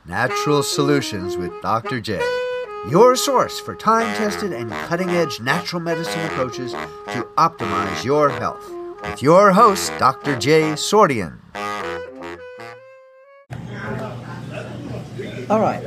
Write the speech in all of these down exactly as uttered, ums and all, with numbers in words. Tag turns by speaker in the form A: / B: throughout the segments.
A: Natural Solutions with Doctor J, your source for time-tested and cutting-edge natural medicine approaches to optimize your health. With your host, Doctor J. Sordian.
B: All right.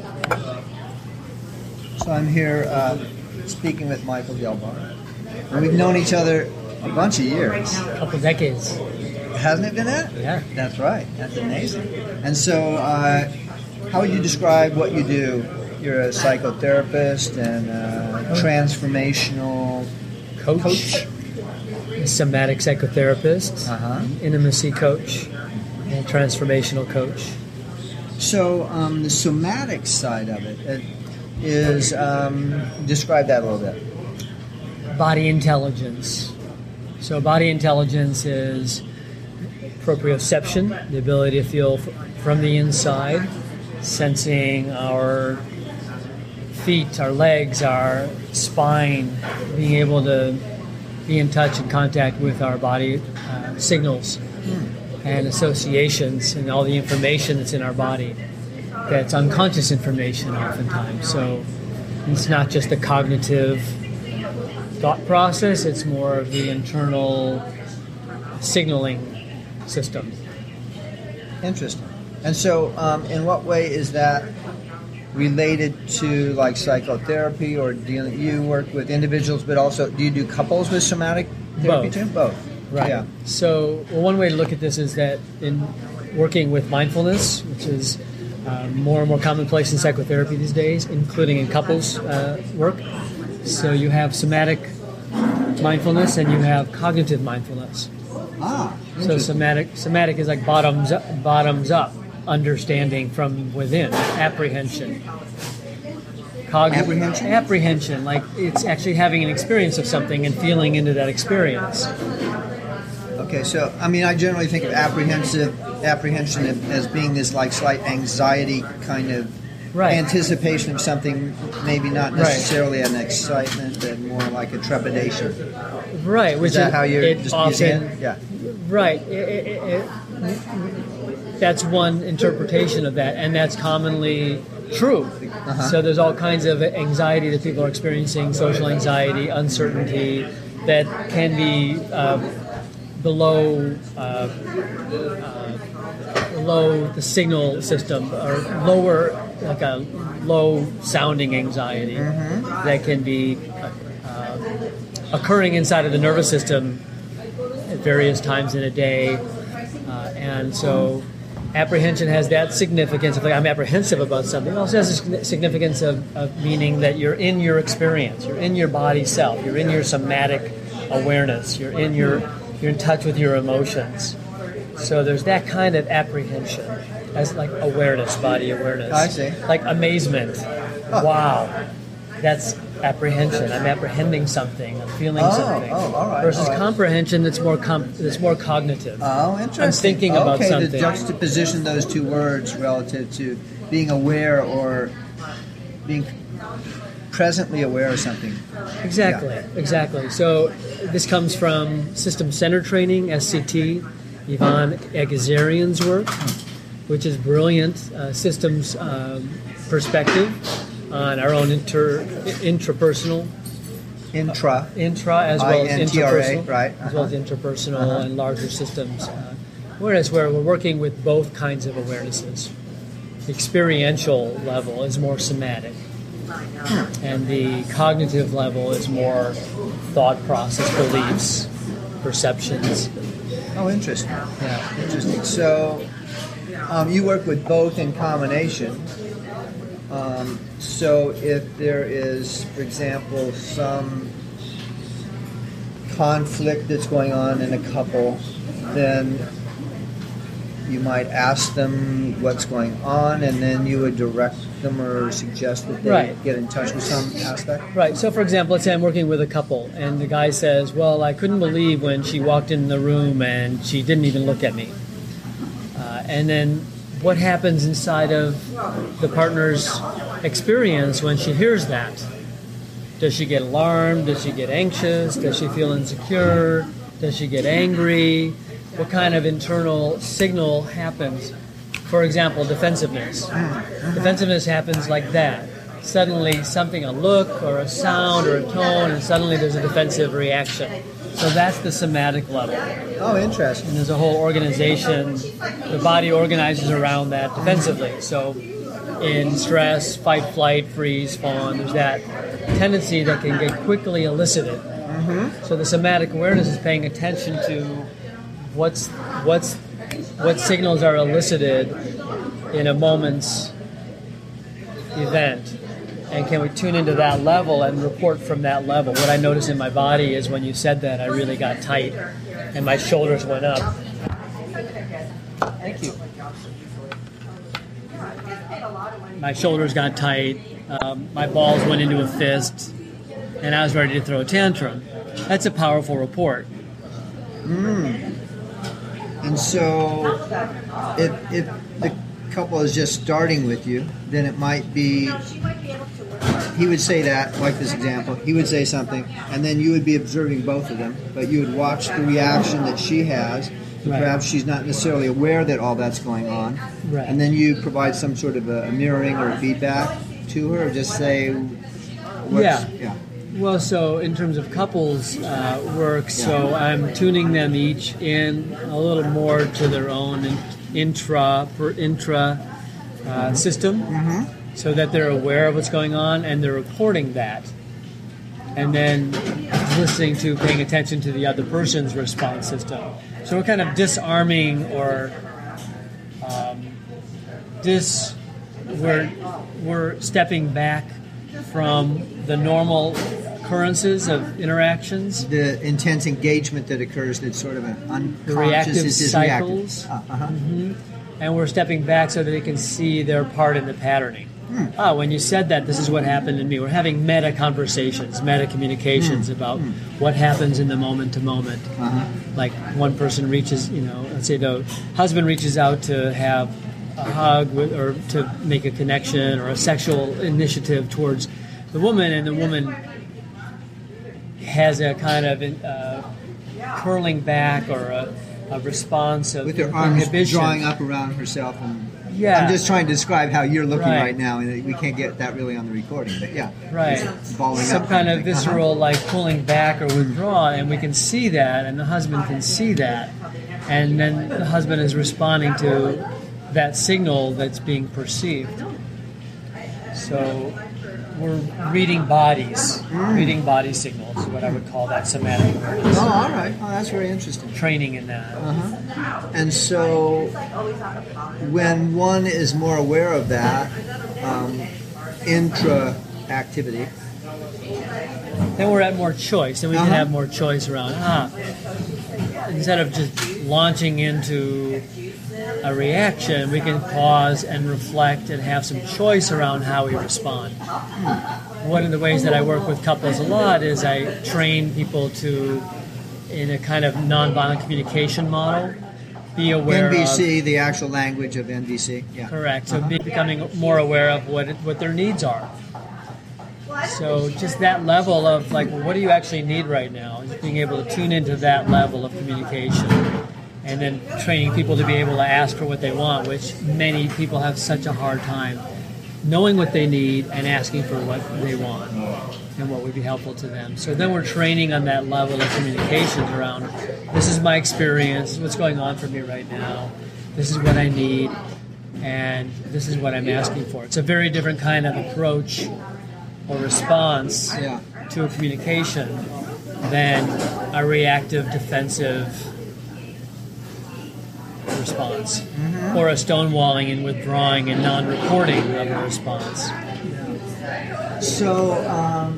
B: So I'm here uh, speaking with Michael Gelbar. And we've known each other a bunch of years.
C: A couple decades.
B: Hasn't it been that?
C: Yeah.
B: That's right. That's amazing. And so uh, how would you describe what you do? You're a psychotherapist and a transformational
C: Coach.
B: coach.
C: A somatic psychotherapist.
B: Uh-huh.
C: Intimacy coach. And transformational coach.
B: So um, the somatic side of it, it is, um, describe that a little bit.
C: Body intelligence. So body intelligence is proprioception, the ability to feel f- from the inside, sensing our feet, our legs, our spine, being able to be in touch and contact with our body uh, signals and associations and all the information that's in our body. That's unconscious information oftentimes. So it's not just the cognitive thought process, it's more of the internal signaling system.
B: Interesting. And so um, in what way is that related to like psychotherapy, or do you, you work with individuals, but also do you do couples with somatic therapy
C: Both.
B: too? Both.
C: Right.
B: Yeah.
C: So well, one way to look at this is that in working with mindfulness, which is uh, more and more commonplace in psychotherapy these days, including in couples uh, work. So you have somatic mindfulness and you have cognitive mindfulness.
B: Ah.
C: So somatic somatic is like bottoms up, bottoms up understanding from within, apprehension. Cogn-
B: Apprehension?
C: Apprehension, like it's actually having an experience of something and feeling into that experience.
B: Okay, so I mean, I generally think of apprehensive apprehension as being this like slight anxiety kind of
C: Right.
B: anticipation of something, maybe not
C: Right.
B: necessarily an excitement, but more like a trepidation.
C: Right, which
B: Is that how you're
C: it
B: just
C: often,
B: using it? Yeah.
C: Right. It, it, it, that's one interpretation of that, and that's commonly true.
B: Uh-huh.
C: So there's all kinds of anxiety that people are experiencing, social anxiety, uncertainty, that can be uh, below uh, uh, below the signal system, or lower, like a low-sounding anxiety
B: Mm-hmm.
C: that can be uh, occurring inside of the nervous system at various times in a day, uh, and so apprehension has that significance. If like, I'm apprehensive about something, it also has a significance of, of meaning that you're in your experience, you're in your body self, you're in your somatic awareness, you're in your you're in touch with your emotions. So there's that kind of apprehension as like awareness, body awareness.
B: I see.
C: Like amazement. Wow. That's apprehension. I'm apprehending something. I'm feeling
B: Oh,
C: something.
B: oh, all right,
C: Versus
B: all right.
C: comprehension that's more com- that's more cognitive.
B: Oh, interesting.
C: I'm thinking about
B: okay,
C: something.
B: to juxtaposition those two words relative to being aware or being presently aware of something.
C: Exactly,
B: Yeah.
C: exactly. So this comes from system-centered training, S C T, Ivan Egazarian's work, which is brilliant uh, systems um, perspective on our own inter intrapersonal
B: Intra.
C: intra as well as
B: I N T R A,
C: interpersonal,
B: right,
C: as well as
B: uh-huh.
C: interpersonal
B: Uh-huh.
C: and larger systems. Uh, whereas where we're working with both kinds of awarenesses, the experiential level is more somatic, and the cognitive level is more thought process, beliefs, perceptions.
B: Oh, interesting.
C: Yeah.
B: Interesting. So, um, you work with both in combination. Um, so, if there is, for example, some conflict that's going on in a couple, then you might ask them what's going on, and then you would direct them or suggest that they
C: Right.
B: get in touch with some aspect.
C: Right. So, for example, let's say I'm working with a couple, and the guy says, "Well, I couldn't believe when she walked in the room and she didn't even look at me." Uh, and then, what happens inside of the partner's experience when she hears that? Does she get alarmed? Does she get anxious? Does she feel insecure? Does she get angry? What kind of internal signal happens? for example, defensiveness. Defensiveness happens like that. Suddenly something, a look or a sound or a tone, and suddenly there's a defensive reaction. So that's the somatic level.
B: Oh, interesting.
C: And there's a whole organization, the body organizes around that defensively. So in stress, fight, flight, freeze, fawn, there's that tendency that can get quickly elicited. Mm-hmm. So the somatic awareness is paying attention to what's what's what signals are elicited in a moment's event, and can we tune into that level and report from that level. What I noticed in my body is when you said that, I really got tight and my shoulders went up. Thank you. My shoulders got tight, um, my balls went into a fist, and I was ready to throw a tantrum. That's a powerful report.
B: Mm. And so if, if the couple is just starting with you, then it might be, he would say that, like this example, he would say something, and then you would be observing both of them, but you would watch the reaction that she has. Right. Perhaps she's not necessarily aware that all that's going on.
C: Right.
B: And then you provide some sort of a, a mirroring or a feedback to her, or just say, what's,
C: yeah.
B: yeah.
C: Well, so in terms of couples uh, work, so I'm tuning them each in a little more to their own intra per intra uh, system, mm-hmm. so that they're aware of what's going on and they're reporting that, and then listening to, paying attention to the other person's response system. So we're kind of disarming or um, dis we're we're stepping back from the normal occurrences of interactions.
B: The intense engagement that occurs, that's sort of an unconscious,
C: the reactive
B: is
C: cycles.
B: Uh, uh-huh.
C: Mm-hmm. And we're stepping back so that they can see their part in the patterning. Hmm. Ah, when you said that, this is what happened to me. We're having meta conversations, meta communications hmm. about hmm. what happens in the moment to moment. Uh-huh. Like one person reaches, you know, let's say the husband reaches out to have a hug with, or to make a connection or a sexual initiative towards the woman, and the woman has a kind of uh, curling back or a, a response of
B: with her arms
C: inhibition.
B: Drawing up around herself. And
C: yeah.
B: I'm just trying to describe how you're looking
C: right,
B: right now, and we can't get that really on the recording, but yeah.
C: Right.
B: Balling
C: Some
B: up
C: kind of
B: thing.
C: visceral,
B: uh-huh.
C: like pulling back or withdrawal, and we can see that, and the husband can see that. And then the husband is responding to that signal that's being perceived. So we're reading bodies, mm. reading body signals is what I would call that somatic awareness.
B: Oh, all right. Oh, that's very interesting.
C: Training in that.
B: Uh-huh. And so when one is more aware of that um, intra-activity,
C: then we're at more choice, and we uh-huh. can have more choice around, ah, instead of just launching into a reaction, we can pause and reflect and have some choice around how we respond. One of the ways that I work with couples a lot is I train people to, in a kind of nonviolent communication model, be aware
B: N V C,
C: of,
B: the actual language of N V C. Yeah.
C: Correct. So
B: uh-huh.
C: be, becoming more aware of what it, what their needs are. So just that level of like, well, what do you actually need right now? Just being able to tune into that level of communication. And then training people to be able to ask for what they want, which many people have such a hard time knowing what they need and asking for what they want and what would be helpful to them. So then we're training on that level of communications around, this is my experience, this is what's going on for me right now, this is what I need, and this is what I'm asking for. It's a very different kind of approach or response
B: yeah.
C: to a communication than a reactive, defensive response, mm-hmm. or a stonewalling and withdrawing and non-reporting of a response.
B: So um,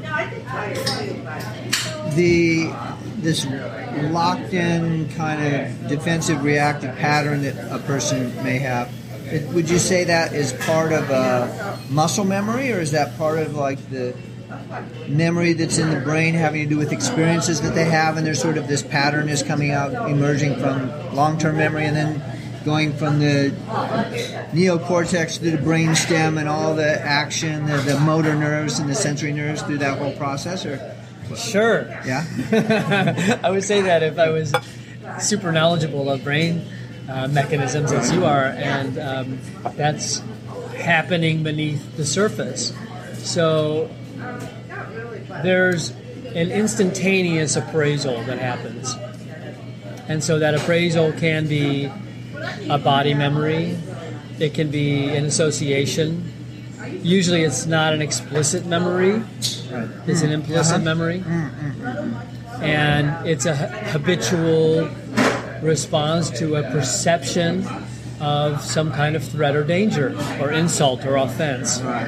B: the this locked-in kind of defensive reactive pattern that a person may have, it, would you say that is part of a muscle memory, or is that part of like the memory that's in the brain having to do with experiences that they have, and there's sort of this pattern is coming out, emerging from long-term memory, and then going from the neocortex to the brainstem and all the action, the, the motor nerves and the sensory nerves through that whole process? Or
C: sure.
B: Yeah?
C: I would say that if I was super knowledgeable of brain uh, mechanisms as you are, and um, that's happening beneath the surface. So there's an instantaneous appraisal that happens. And so that appraisal can be a body memory, it can be an association. Usually it's not an explicit memory, it's an implicit
B: Uh-huh.
C: memory. And it's a habitual response to a perception of some kind of threat or danger or insult or offense.
B: Right.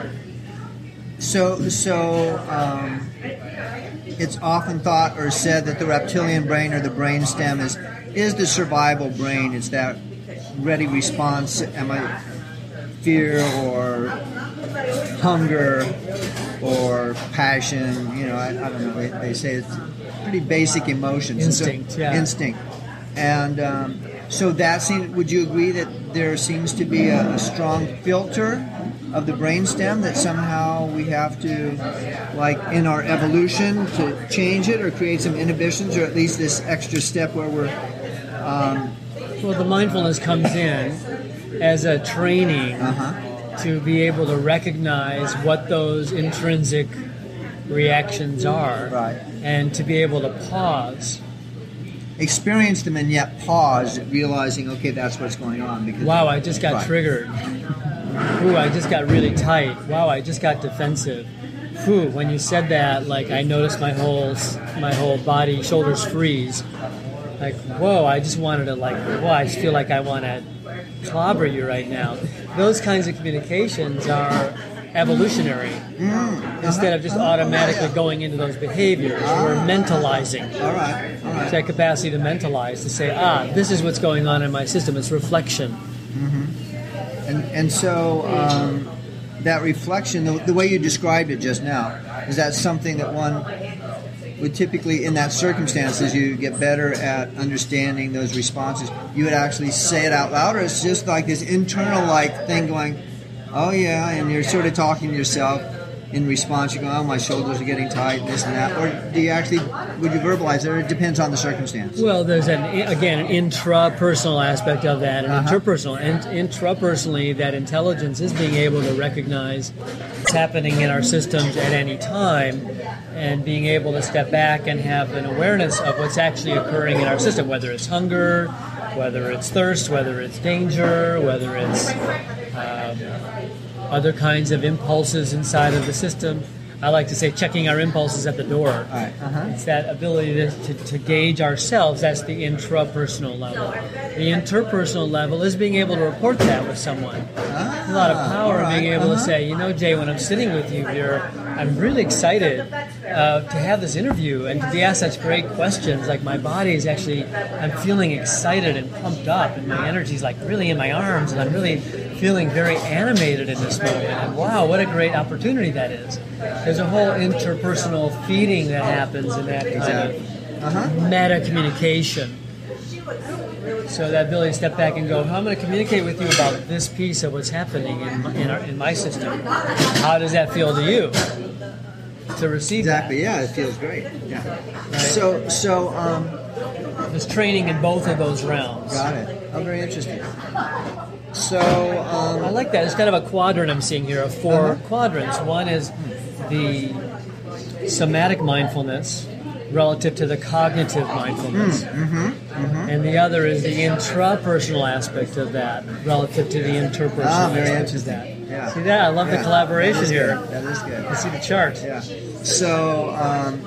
B: So, so um, it's often thought or said that the reptilian brain or the brain stem is is the survival brain. It's that ready response. Am I fear or hunger or passion? You know, I, I don't know. They, they say it's pretty basic emotions.
C: Instinct,
B: So-
C: yeah.
B: Instinct. And um, so that seems. Would you agree that there seems to be a, a strong filter of the brainstem that somehow we have to, like in our evolution, to change it or create some inhibitions, or at least this extra step where we're um,
C: Well, the mindfulness comes in as a training
B: uh-huh.
C: to be able to recognize what those intrinsic reactions are,
B: Right.
C: and to be able to pause.
B: experience them and yet pause, realizing, okay, that's what's going on. Because
C: Wow, I just got
B: Right.
C: triggered. Ooh, I just got really tight. Wow, I just got defensive. Whew, when you said that, like I noticed my whole my whole body, shoulders freeze. Like, whoa, I just wanted to like, whoa, I just feel like I want to clobber you right now. Those kinds of communications are evolutionary. Instead of just automatically going into those behaviors, we're mentalizing.
B: All right, all
C: It's
B: right.
C: that capacity to mentalize, to say, ah, this is what's going on in my system. It's reflection.
B: And and so um, that reflection, the, the way you described it just now, is that something that one would typically, in that circumstances, you get better at understanding those responses. You would actually say it out loud, or it's just like this internal like thing going, oh yeah, and you're sort of talking to yourself in response. You go, oh, my shoulders are getting tight, this and that. Or do you actually, would you verbalize it, or it depends on the circumstance?
C: Well, there's an again an intrapersonal aspect of that, and
B: Uh-huh.
C: interpersonal. And intrapersonally, that intelligence is being able to recognize what's happening in our systems at any time, and being able to step back and have an awareness of what's actually occurring in our system, whether it's hunger, whether it's thirst, whether it's danger, whether it's um, other kinds of impulses inside of the system. I like to say checking our impulses at the door.
B: All right. Uh-huh.
C: It's that ability to, to, to gauge ourselves. That's the intrapersonal level. The interpersonal level is being able to report that with someone.
B: Ah,
C: A lot of power
B: all right,
C: being able
B: uh-huh.
C: to say, you know, Jay, when I'm sitting with you here, I'm really excited uh, to have this interview and to be asked such great questions. Like my body is actually, I'm feeling excited and pumped up, and my energy's like really in my arms, and I'm really feeling very animated in this moment. And wow, what a great opportunity that is. There's a whole interpersonal feeding that happens in that kind of
B: Uh-huh.
C: meta communication. So that ability to step back and go, I'm going to communicate with you about this piece of what's happening in my, in, our, in my system. How does that feel to you? To receive
B: Exactly. Yeah, it feels great. Yeah. So, so um,
C: that. There's training in both of those realms.
B: got it. Oh, very interesting. So,
C: I
B: um,
C: like that. It's kind of a quadrant I'm seeing here of four
B: Uh-huh.
C: quadrants. One is the somatic mindfulness relative to the cognitive mindfulness.
B: Mm,
C: And the other is the intrapersonal aspect of that relative to the interpersonal
B: Ah, very
C: aspect
B: interesting.
C: of that.
B: Yeah.
C: See that? I love
B: Yeah.
C: the collaboration
B: That is
C: here.
B: good. That is good.
C: You see the chart.
B: Yeah. So, um,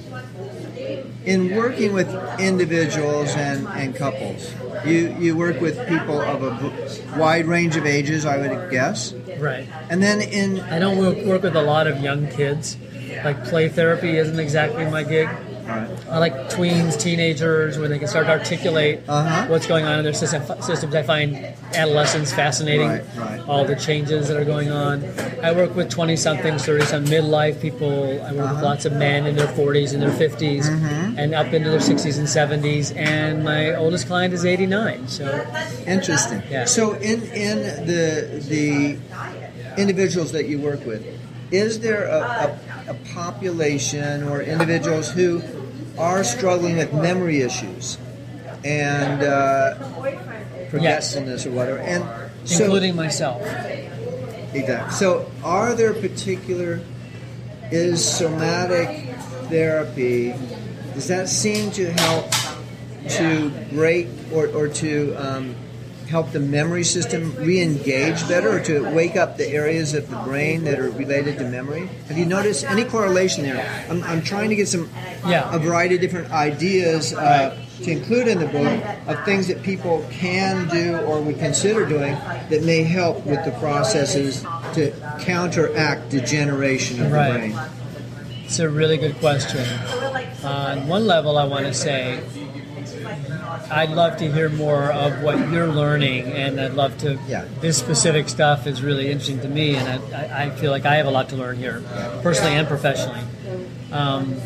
B: in working with individuals and, and couples, you, you work with people of a v- wide range of ages, I would guess.
C: Right.
B: And then in
C: I don't work, work with a lot of young kids. Like play therapy isn't exactly my gig. I like tweens, teenagers, where they can start to articulate
B: Uh-huh.
C: what's going on in their system, systems. I find adolescents fascinating,
B: Right, right.
C: all the changes that are going on. I work with twenty-somethings, thirty-some midlife people. I work with
B: Uh-huh.
C: lots of men in their forties and their fifties,
B: Mm-hmm.
C: and up into their sixties and seventies. And my oldest client is eighty-nine. So
B: Interesting.
C: Yeah.
B: So in in the the individuals that you work with, is there a, a, a population or individuals who are struggling with memory issues, and uh, forgetfulness or whatever, and so,
C: including myself.
B: Exactly. So, are there particular is somatic therapy? Does that seem to help to break or or to um, help the memory system re-engage better, or to wake up the areas of the brain that are related to memory? Have you noticed any correlation there? I'm, I'm trying to get some
C: yeah.
B: a variety of different ideas uh, right. to include in the book of things that people can do or would consider doing that may help with the processes to counteract degeneration of
C: right.
B: the brain.
C: It's a really good question. Uh, on one level, I want to say I'd love to hear more of what you're learning, and I'd love to.
B: Yeah.
C: This specific stuff is really interesting to me, and I, I feel like I have a lot to learn here, personally and professionally. Um,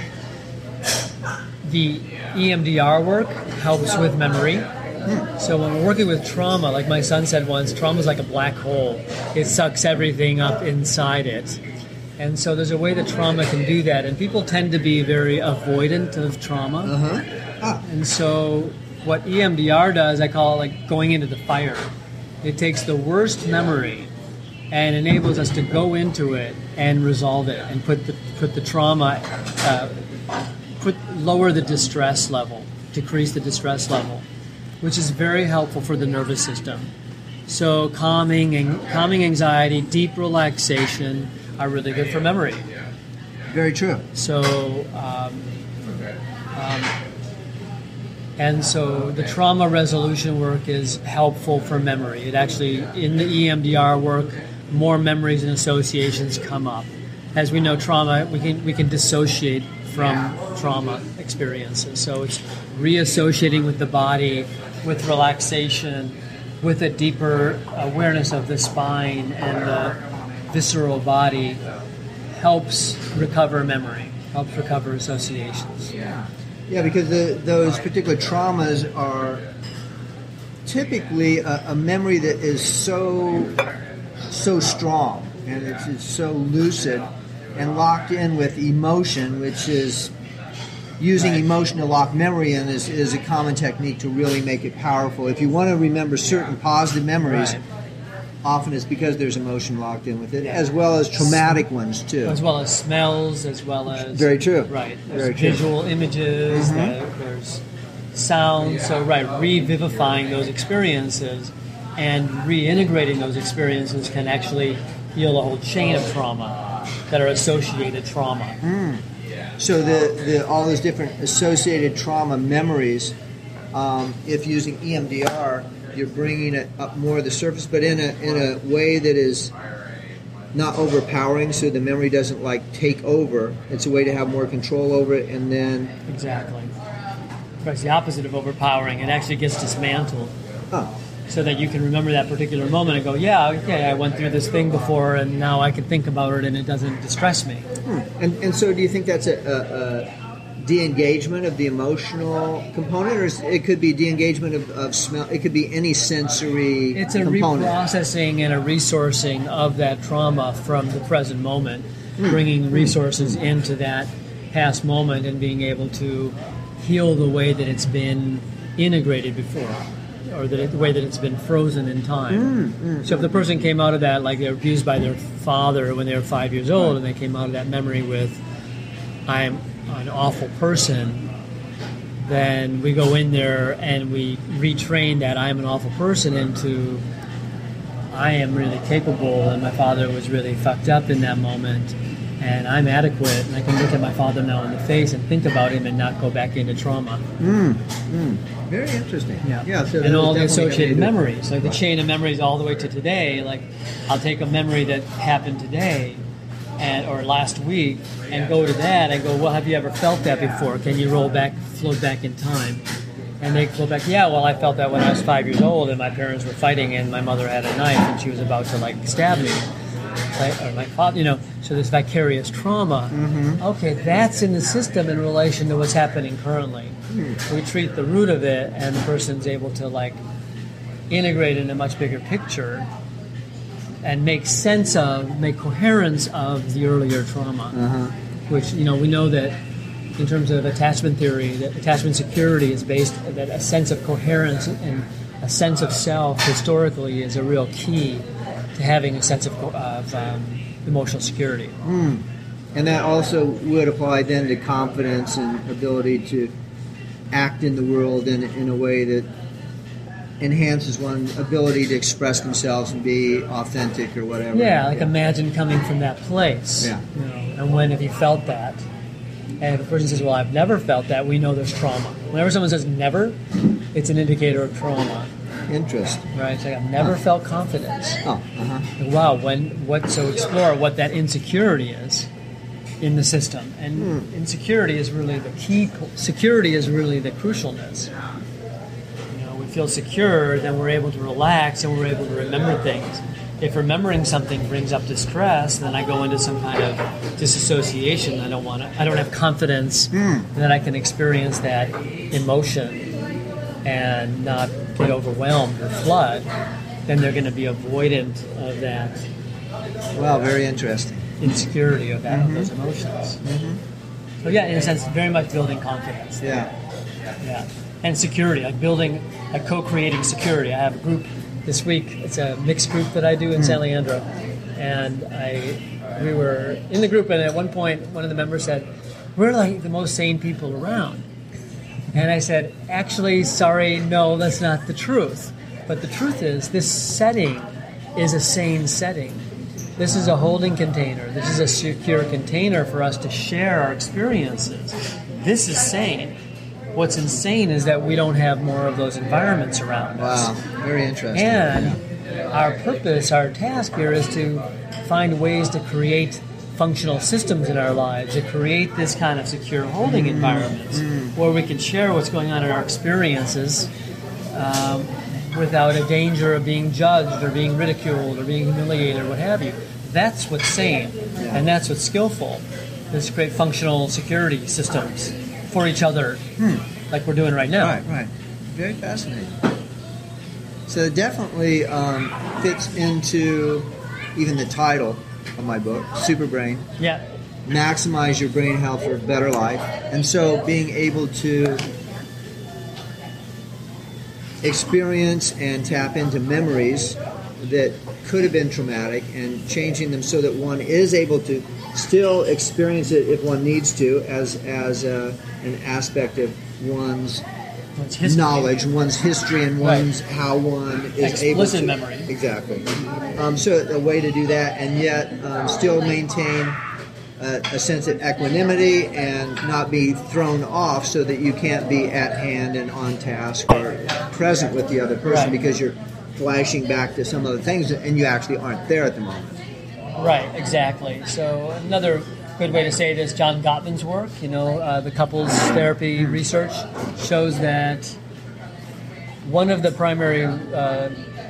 C: the E M D R work helps with memory. So when we're working with trauma, like my son said once, trauma is like a black hole. It sucks everything up inside it. And so there's a way that trauma can do that, and people tend to be very avoidant of trauma.
B: Uh-huh. Ah.
C: And so what E M D R does, I call it like going into the fire. It takes the worst memory and enables us to go into it and resolve it and put the put the trauma, uh, put lower the distress level, decrease the distress level, which is very helpful for the nervous system. So calming and calming anxiety, deep relaxation are really good for memory.
B: Very true.
C: So, um, um, and so the trauma resolution work is helpful for memory. It actually, in the E M D R work, more memories and associations come up. As we know, trauma, we can we can dissociate from trauma experiences. So it's reassociating with the body, with relaxation, with a deeper awareness of the spine and the visceral body, helps recover memory, helps recover associations.
B: Yeah, yeah, because the, those particular traumas are typically a, a memory that is so so strong, and it's, it's so lucid and locked in with emotion, which is using right. emotion to lock memory in is, is a common technique to really make it powerful. If you want to remember certain positive memories, right. often it's because there's emotion locked in with it, as well as traumatic ones too.
C: As well as smells, as well as...
B: Very true.
C: Right. There's
B: Very true.
C: Visual images,
B: Mm-hmm.
C: there, there's sound. So, right, revivifying those experiences and reintegrating those experiences can actually heal a whole chain of trauma that are associated trauma.
B: Mm. So the, the all those different associated trauma memories, um, if using E M D R, you're bringing it up more to the surface, but in a in a way that is not overpowering, so the memory doesn't like take over. It's a way to have more control over it, and then
C: exactly. It's the opposite of overpowering. It actually gets dismantled,
B: oh.
C: so that you can remember that particular moment and go, "Yeah, okay, I went through this thing before, and now I can think about it, and it doesn't distress me."
B: Hmm. And and so, do you think that's a, a, a de-engagement of the emotional component, or is, it could be de-engagement of, of smell? It could be any sensory
C: It's a
B: component.
C: reprocessing and a resourcing of that trauma from the present moment,
B: Hmm.
C: bringing resources into that past moment and being able to heal the way that it's been integrated before, or that it, the way that it's been frozen in time.
B: Mm, mm,
C: so if the person came out of that, like they were abused by their father when they were five years old, and they came out of that memory with, I'm an awful person, then we go in there and we retrain that I'm an awful person into I am really capable, and my father was really fucked up in that moment, and I'm adequate, and I can look at my father now in the face and think about him and not go back into trauma.
B: Mm, mm. Very interesting.
C: Yeah,
B: yeah. So
C: and all the
B: definitely
C: associated
B: gonna do-
C: memories, like the chain of memories all the way to today. Like, I'll take a memory that happened today, and or last week, and go to that and go, well, have you ever felt that before? Can you roll back, float back in time? And they go back, yeah, well, I felt that when I was five years old, and my parents were fighting, and my mother had a knife, and she was about to like stab me, right? Or my father, you know. So this vicarious trauma.
B: Mm-hmm.
C: Okay, that's in the system in relation to what's happening currently.
B: Mm.
C: We treat the root of it, and the person's able to like integrate in a much bigger picture and make sense of, make coherence of the earlier trauma.
B: Uh-huh.
C: Which, you know, we know that in terms of attachment theory, that attachment security is based that a sense of coherence and a sense of self historically is a real key to having a sense of, of um, emotional security.
B: Mm. And that also would apply then to confidence and ability to act in the world in, in a way that enhances one's ability to express themselves and be authentic or whatever.
C: Yeah, like
B: yeah.
C: imagine coming from that place.
B: Yeah.
C: You know, and when have you felt that? And if a person says, well, I've never felt that, we know there's trauma. Whenever someone says never, it's an indicator of trauma.
B: Interesting.
C: Right? It's like, I've never
B: Huh.
C: felt confidence.
B: Oh, uh-huh.
C: Like, wow, when what? So explore what that insecurity is in the system. And
B: Hmm.
C: insecurity is really the key. Security is really the crucialness. You know, we feel secure, then we're able to relax and we're able to remember things. If remembering something brings up distress, then I go into some kind of disassociation. I don't want to. I don't have confidence
B: Mm.
C: that I can experience that emotion and not get overwhelmed or flood. Then they're going to be avoidant of that
B: Wow, very interesting.
C: insecurity of that
B: Mm-hmm.
C: of those emotions.
B: Mm-hmm.
C: So yeah, in a sense, very much building confidence.
B: Yeah.
C: Yeah, and security, like building, like co-creating security. I have a group this week. It's a mixed group that I do in
B: Mm.
C: San Leandro, and I we were in the group, and at one point, one of the members said, "We're like the most sane people around." And I said, "Actually, sorry, no, that's not the truth. But the truth is, this setting is a sane setting. This is a holding container. This is a secure container for us to share our experiences. This is sane. What's insane is that we don't have more of those environments around us.
B: Wow, very interesting.
C: And our purpose, our task here is to find ways to create functional systems in our lives, to create this kind of secure holding environments where we can share what's going on in our experiences um, without a danger of being judged or being ridiculed or being humiliated or what have you. That's what's sane,
B: Yeah.
C: and that's what's skillful, is to create functional security systems for each other, like we're doing right now.
B: Right, right. Very fascinating. So it definitely um, fits into even the title of my book, Super Brain.
C: Yeah.
B: Maximize your brain health for a better life. And so being able to experience and tap into memories that could have been traumatic and changing them so that one is able to still experience it if one needs to as as uh, an aspect of one's
C: It's history.
B: knowledge, one's history, and
C: Right.
B: one's how one is
C: Explicit
B: able to
C: memory.
B: Exactly. Um, so a way to do that, and yet um, still maintain a, a sense of equanimity and not be thrown off, so that you can't be at hand and on task or present with the other person
C: Right.
B: because you're flashing back to some other things and you actually aren't there at the moment.
C: Right, exactly. So another good way to say this, John Gottman's work, you know, uh, the couples therapy research shows that one of the primary uh,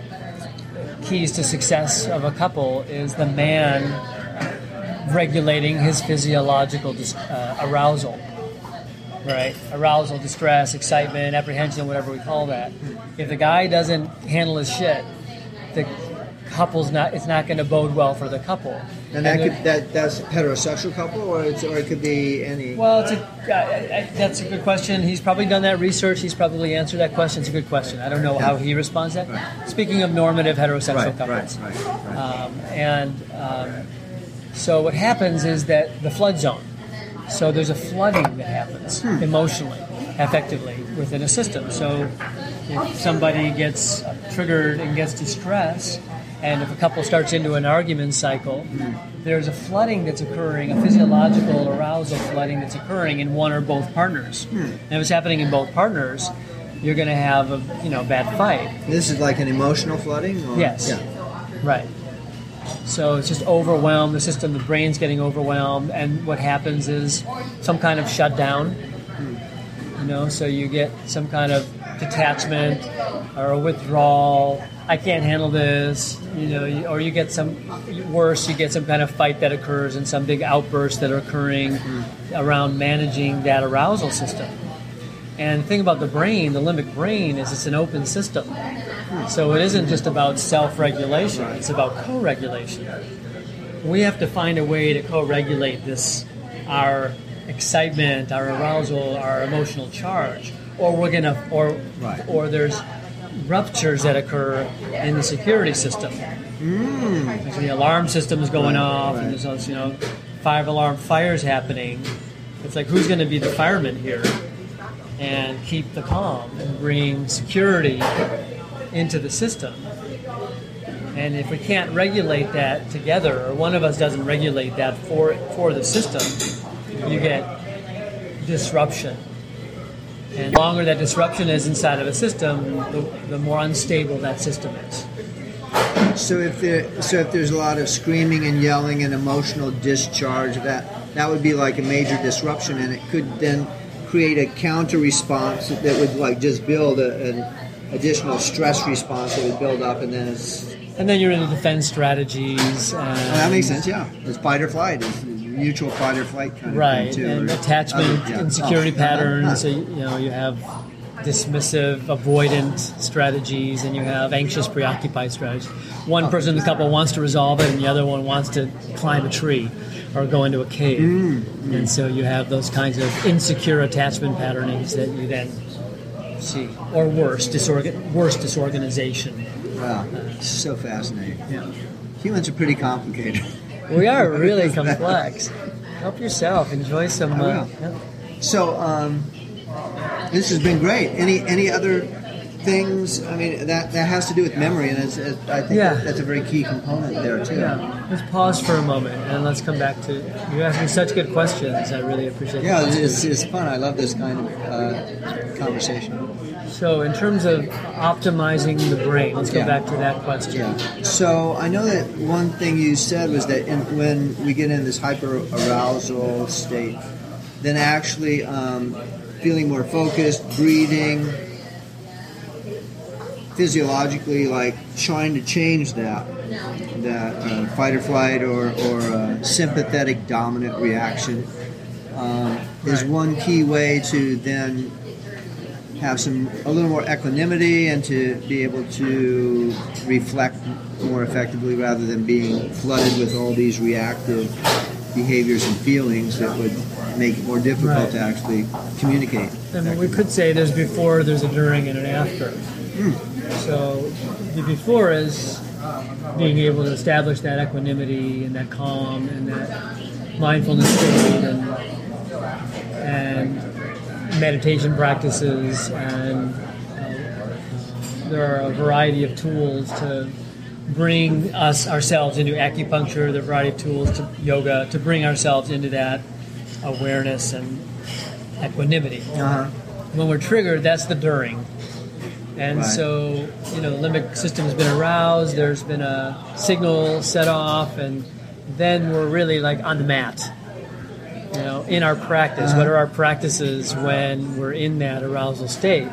C: keys to success of a couple is the man regulating his physiological dis- uh, arousal. Right, arousal, distress, excitement, apprehension, whatever we call that. If the guy doesn't handle his shit, the couple's not. It's not going to bode well for the couple.
B: And that
C: the-
B: could that that's a heterosexual couple, or it's or it could be any.
C: Well, it's a, I, I, that's a good question. He's probably done that research. He's probably answered that question. It's a good question. I don't know how he responds to that.
B: Right.
C: Speaking of normative heterosexual
B: right,
C: couples.
B: right, right, right.
C: Um, and um, so what happens is that the flood zone. So there's a flooding that happens
B: Hmm.
C: emotionally, affectively within a system. So if somebody gets triggered and gets distressed, and if a couple starts into an argument cycle, there's a flooding that's occurring, a physiological arousal flooding that's occurring in one or both partners. And if it's happening in both partners, you're going to have a you know bad fight.
B: This is like an emotional flooding? Or?
C: Yes.
B: Yeah.
C: Right. So it's just overwhelmed, the system, the brain's getting overwhelmed, and what happens is some kind of shutdown, you know, so you get some kind of detachment or a withdrawal. I can't handle this, you know, you- or you get some, worse, you get some kind of fight that occurs and some big outbursts that are occurring around managing that arousal system. And the thing about the brain, the limbic brain, is it's an open system. So it isn't just about self-regulation, it's about co-regulation. We have to find a way to co-regulate this, our excitement, our arousal, our emotional charge, or we're gonna, or
B: Right.
C: or there's ruptures that occur in the security system.
B: Mm.
C: Like the alarm system is going
B: Right,
C: off,
B: right.
C: and there's those, you know, five alarm fires happening. It's like, who's going to be the fireman here and keep the calm and bring security into the system? And if we can't regulate that together, or one of us doesn't regulate that for for the system, you get disruption. And the longer that disruption is inside of a system, the, the more unstable that system is.
B: So if there, so if there's a lot of screaming and yelling and emotional discharge, that that would be like a major disruption, and it could then create a counter response that would like just build a, an additional stress response that would build up, and then it's.
C: And then you're into defense strategies. And,
B: Oh, that makes sense. Yeah, it's fight or flight. It's mutual fight or flight kind of
C: right,
B: thing too.
C: and
B: or
C: attachment
B: other- yeah.
C: and security
B: Oh,
C: patterns.
B: uh-huh.
C: So, you know, you have dismissive, avoidant strategies, and you have anxious, preoccupied strategies. One person in the couple wants to resolve it, and the other one wants to climb a tree or go into a cave.
B: Mm-hmm.
C: And so you have those kinds of insecure attachment patternings that you then see, or worse, disorgan- worse disorganization.
B: Wow, so fascinating.
C: Yeah.
B: Humans are pretty complicated.
C: We are really complex. Help yourself. Enjoy some.
B: I
C: Uh,
B: will.
C: yeah.
B: So um, this has been great. Any any other things? I mean, that that has to do with memory, and it's, it, I think
C: Yeah.
B: that, that's a very key component there too.
C: Yeah, let's pause for a moment and let's come back to. You're asking such good questions. I really appreciate.
B: Yeah,
C: it.
B: it's, it's fun. I love this kind of uh, conversation.
C: So, in terms of optimizing the brain, let's go
B: Yeah.
C: back to that question.
B: Yeah. So I know that one thing you said was that in, when we get in this hyper arousal state, then actually um, feeling more focused, breathing, physiologically, like trying to change that that uh, fight or flight or or uh, sympathetic dominant reaction um, is
C: Right.
B: one key way to then have some a little more equanimity and to be able to reflect more effectively rather than being flooded with all these reactive behaviors and feelings that would make it more difficult
C: Right.
B: to actually communicate.
C: And we could say there's before, there's a during, and an after. So, the before is being able to establish that equanimity and that calm and that mindfulness state and and meditation practices, and uh, there are a variety of tools to bring us ourselves into acupuncture, the variety of tools to yoga to bring ourselves into that awareness and equanimity.
B: Uh-huh.
C: When we're triggered, that's the during. And
B: Right.
C: so, you know, the limbic system has been aroused, there's been a signal set off, and then we're really like on the mat. You know, in our practice, what are our practices when we're in that arousal state?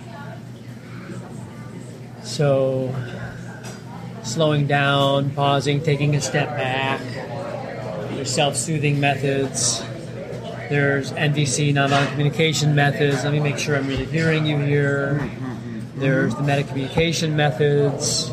C: So, slowing down, pausing, taking a step back. There's self-soothing methods. There's N V C, nonviolent communication methods. Let me make sure I'm really hearing you here. There's the metacommunication methods.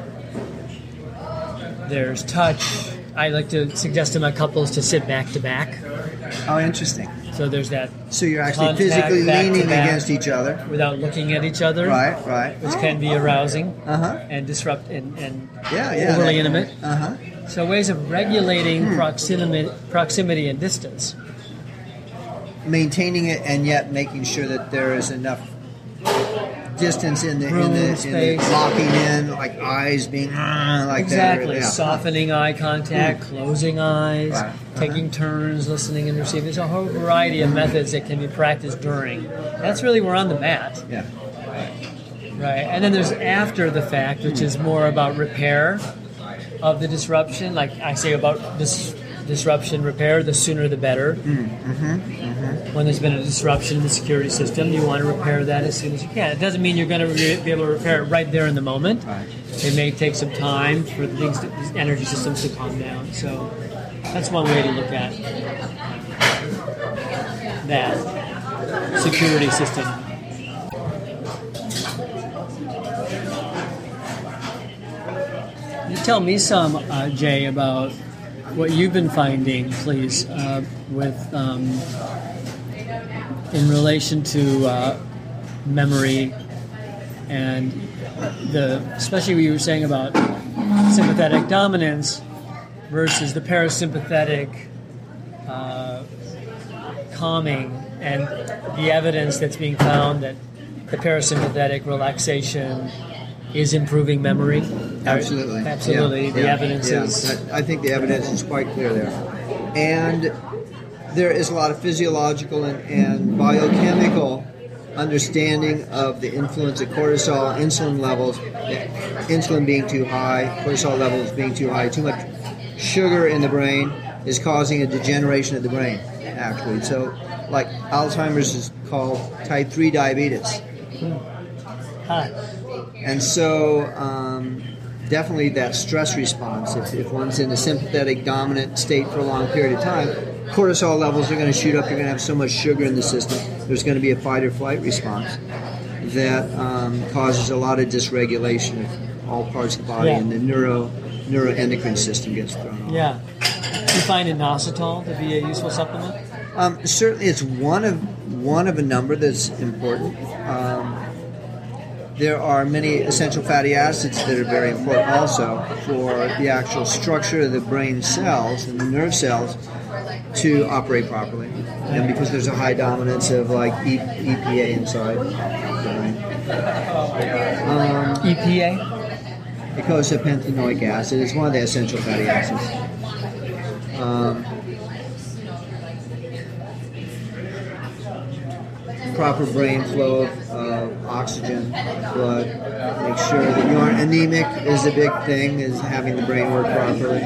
C: There's touch. I like to suggest to my couples to sit back to back.
B: Oh, interesting.
C: So there's that
B: So you're actually
C: Contact
B: physically
C: back to
B: leaning
C: back.
B: against each other.
C: without looking at each other,
B: Right, right.
C: which can be arousing
B: Uh-huh.
C: and disrupt and, and
B: Yeah, yeah.
C: overly
B: that-
C: intimate.
B: Uh-huh.
C: So ways of regulating
B: Hmm.
C: proximity, proximity and distance.
B: Maintaining it and yet making sure that there is enough distance in the, in
C: Room,
B: the, in the
C: space.
B: locking in, like eyes being uh, like
C: Exactly.
B: that. Yeah.
C: Softening eye contact, closing eyes,
B: Right.
C: taking turns, listening and receiving. There's a whole variety of methods that can be practiced during. That's really we're on the mat,
B: Yeah.
C: right? And then there's after the fact, which is more about repair of the disruption. Like I say about this disruption repair, the sooner the better. When there's been a disruption in the security system, you want to repair that as soon as you can. It doesn't mean you're going to re- be able to repair it right there in the moment.
B: Right.
C: It may take some time for the things, to, these energy systems to calm down. So that's one way to look at that security system. You tell me some, uh, Jay, about what you've been finding, please, uh, with um, in relation to uh, memory and the especially what you were saying about sympathetic dominance versus the parasympathetic uh, calming, and the evidence that's being found that the parasympathetic relaxation is improving memory.
B: Absolutely.
C: Absolutely.
B: Yeah.
C: The
B: yeah.
C: evidence
B: yeah.
C: is...
B: I think the evidence is quite clear there. And there is a lot of physiological and, and biochemical understanding of the influence of cortisol, insulin levels, insulin being too high, cortisol levels being too high, too much sugar in the brain is causing a degeneration of the brain, actually. So, like Alzheimer's is called type three diabetes.
C: Huh.
B: And so, um, definitely that stress response, if, if one's in a sympathetic dominant state for a long period of time, cortisol levels are going to shoot up, you're going to have so much sugar in the system, there's going to be a fight or flight response that um, causes a lot of dysregulation of all parts of the body,
C: Yeah.
B: and the neuro neuroendocrine system gets thrown off.
C: Yeah. Do you find inositol to be a useful supplement?
B: Um, certainly, it's one of one of a number that's important. Um, there are many essential fatty acids that are very important also for the actual structure of the brain cells and the nerve cells to operate properly. And because there's a high dominance of like e- EPA inside the brain. Um,
C: E P A?
B: Eicosapentaenoic acid is one of the essential fatty acids. Um, proper brain flow of uh, oxygen, blood. Make sure that you aren't anemic is a big thing, is having the brain work properly.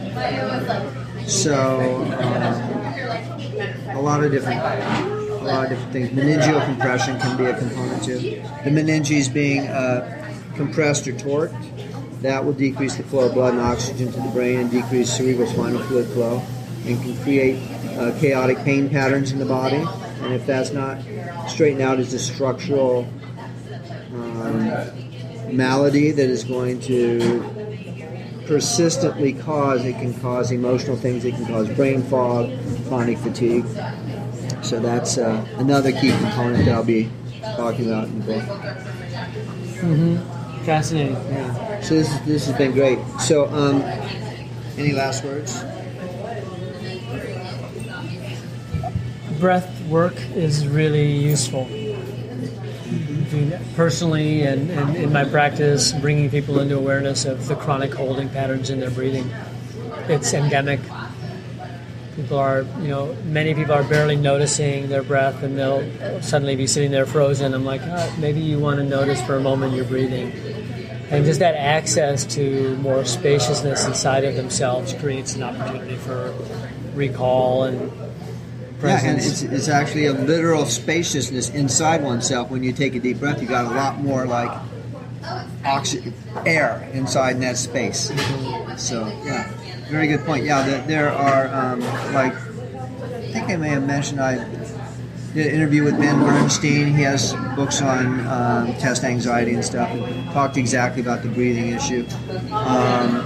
B: So, um, a lot of different, a lot of different things. Meningeal compression can be a component too. The meninges being uh, compressed or torqued, that will decrease the flow of blood and oxygen to the brain and decrease cerebrospinal fluid flow, and can create uh, chaotic pain patterns in the body. And if that's not straightened out as a structural um, malady that is going to persistently cause, it can cause emotional things, it can cause brain fog, chronic fatigue. So that's uh, another key component that I'll be talking about in the book.
C: Mm-hmm. Fascinating.
B: Yeah. So this, this has been great. So um, any last words?
C: Breath work is really useful. Personally, and, and in my practice, bringing people into awareness of the chronic holding patterns in their breathing. It's endemic. People are, you know, many people are barely noticing their breath, and they'll suddenly be sitting there frozen. I'm like, oh, maybe you want to notice for a moment your breathing. And just that access to more spaciousness inside of themselves creates an opportunity for recall and presence.
B: Yeah, and it's, it's actually a literal spaciousness inside oneself. When you take a deep breath, you got a lot more like oxygen, air inside in that space. So, yeah, very good point. Yeah, the, there are, um, like, I think I may have mentioned I did an interview with Ben Bernstein. He has books on um, test anxiety and stuff, and talked exactly about the breathing issue. Um,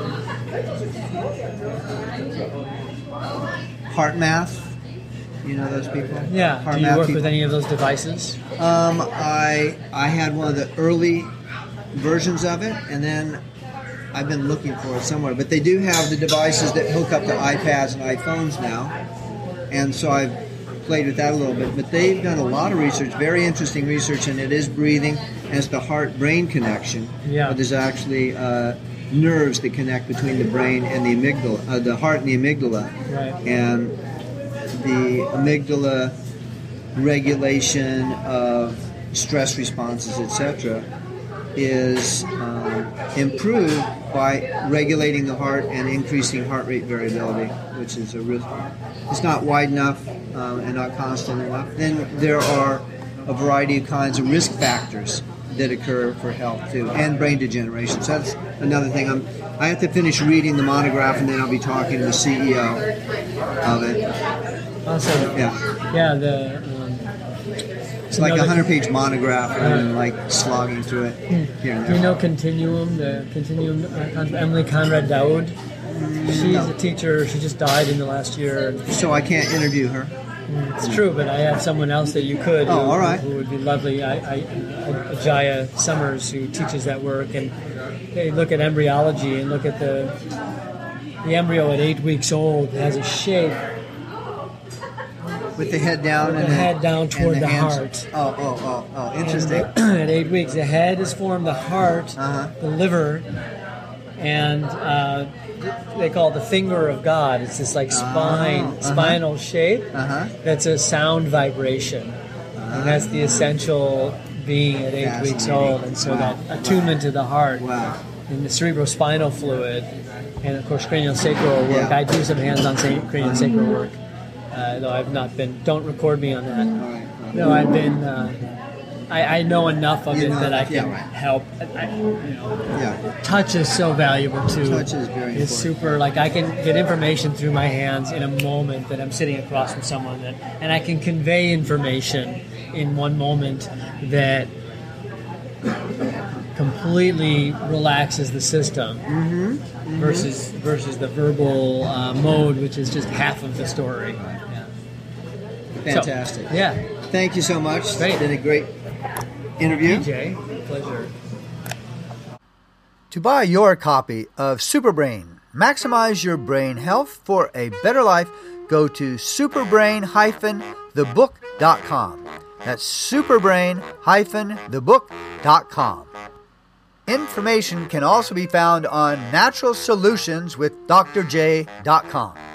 B: HeartMath. You know those people?
C: Yeah.
B: Heart
C: Do you
B: math
C: work
B: people?
C: with any of those devices?
B: Um, I I had one of the early versions of it, and then I've been looking for it somewhere. But they do have the devices that hook up to iPads and iPhones now, and so I've played with that a little bit. But they've done a lot of research, very interesting research, and it is breathing, and it's the heart-brain connection.
C: Yeah.
B: But there's actually uh, nerves that connect between the brain and the amygdala, uh, the heart and the amygdala.
C: Right.
B: And the amygdala regulation of stress responses, et cetera, is um, improved by regulating the heart and increasing heart rate variability, which is a real. It's not wide enough um, and not constant enough. Then there are a variety of kinds of risk factors that occur for health too, and brain degeneration. So that's another thing. I'm. I have to finish reading the monograph, and then I'll be talking to the C E O of it.
C: Awesome.
B: Yeah.
C: Yeah, the um,
B: It's like a
C: another-
B: hundred-page monograph, and I'm like slogging through it here and
C: Do you
B: there.
C: know Continuum, the Continuum, uh, Con- Emily Conrad Dowd? She's
B: no.
C: a teacher. She just died in the last year.
B: So I can't interview her.
C: It's true, but I have someone else that you could.
B: Oh,
C: who,
B: all right.
C: Who would be lovely. I, I, uh, Ajaya Summers, who teaches that work, and they look at embryology and look at the the embryo at eight weeks old has a shape
B: with the head down
C: with
B: and
C: the head down toward
B: the,
C: the
B: hands.
C: heart.
B: Oh, oh, oh, oh, interesting.
C: And at eight weeks, the head is formed, the heart,
B: Uh-huh.
C: the liver, and uh, they call it the finger of God. It's this like spine,
B: uh-huh.
C: spinal shape.
B: Uh-huh.
C: That's a sound vibration, and that's the essential being at eight weeks old. And so
B: Wow.
C: that attunement to the heart,
B: Wow.
C: and the cerebrospinal fluid, and of course craniosacral work.
B: Yeah.
C: I do some hands-on sa- craniosacral work, uh, though I've not been. Don't record me on that.
B: All right, all right.
C: No, I've been. Uh, I, I know enough of
B: You
C: it
B: know
C: that I
B: enough, yeah,
C: can
B: right.
C: help. I, you know,
B: Yeah.
C: touch is so valuable too.
B: Touch is very
C: It's
B: important.
C: super. Like I can get information through my hands in a moment that I'm sitting across from someone, that, and I can convey information in one moment that completely relaxes the system.
B: Mm-hmm. Mm-hmm.
C: Versus versus the verbal uh, mode, which is just half of the story. Yeah.
B: Fantastic.
C: So, yeah.
B: Thank you so much.
C: Great.
B: It's been a great interview.
C: D J, pleasure.
A: To buy your copy of Superbrain, maximize your brain health for a better life, go to superbrain dash the book dot com. That's superbrain dash the book dot com. Information can also be found on natural solutions with dr j dot com.